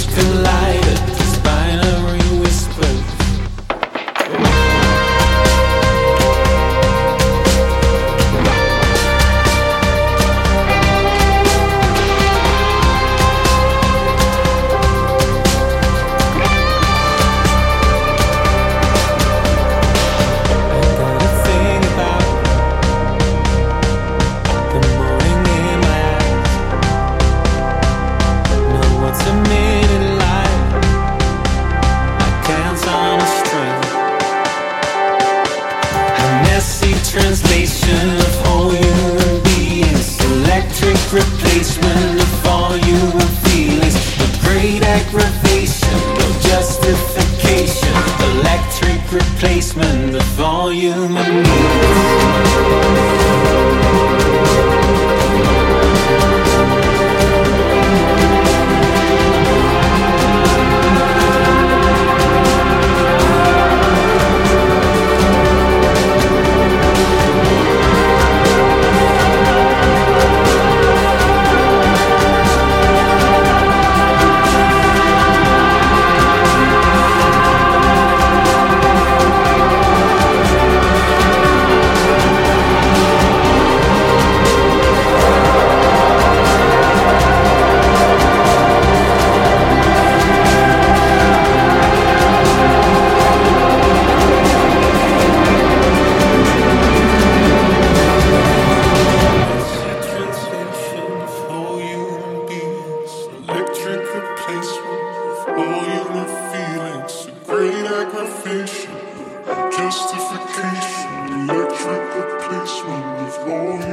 collided, these binary whispers. Translation of all human beings, electric replacement of all human feelings, a great aggravation, no justification, electric replacement of all human needs. Justification, electric replacement of all